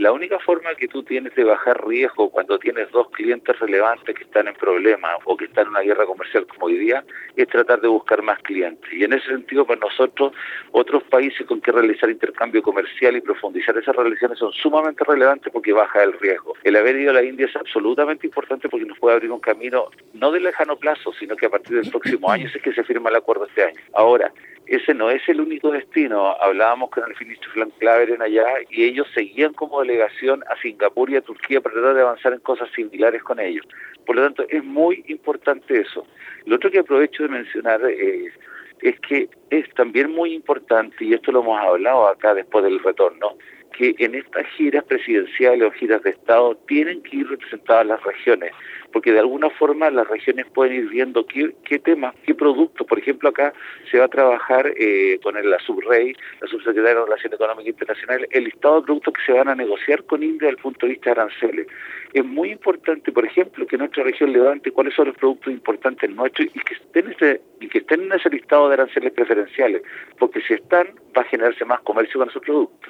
La única forma que tú tienes de bajar riesgo cuando tienes dos clientes relevantes que están en problemas o que están en una guerra comercial como hoy día es tratar de buscar más clientes. Y en ese sentido, para nosotros, otros países con que realizar intercambio comercial y profundizar esas relaciones son sumamente relevantes porque baja el riesgo. El haber ido a la India es absolutamente importante porque nos puede abrir un camino no de lejano plazo, sino que a partir del próximo año es que se firma el acuerdo este año. Ahora, ese no es el único destino. Hablábamos con el ministro Frank Claveren allá y ellos seguían como delegación a Singapur y a Turquía para tratar de avanzar en cosas similares con ellos. Por lo tanto, es muy importante eso. Lo otro que aprovecho de mencionar es que es también muy importante, y esto lo hemos hablado acá después del retorno, que en estas giras presidenciales o giras de Estado tienen que ir representadas las regiones, porque de alguna forma las regiones pueden ir viendo qué temas, qué productos. Por ejemplo, acá se va a trabajar con la SubRey, la Subsecretaria de Relaciones Económicas Internacionales, el listado de productos que se van a negociar con India desde el punto de vista de aranceles. Es muy importante, por ejemplo, que nuestra región levante cuáles son los productos importantes nuestros y que estén en ese listado de aranceles preferenciales, porque si están, va a generarse más comercio con esos productos.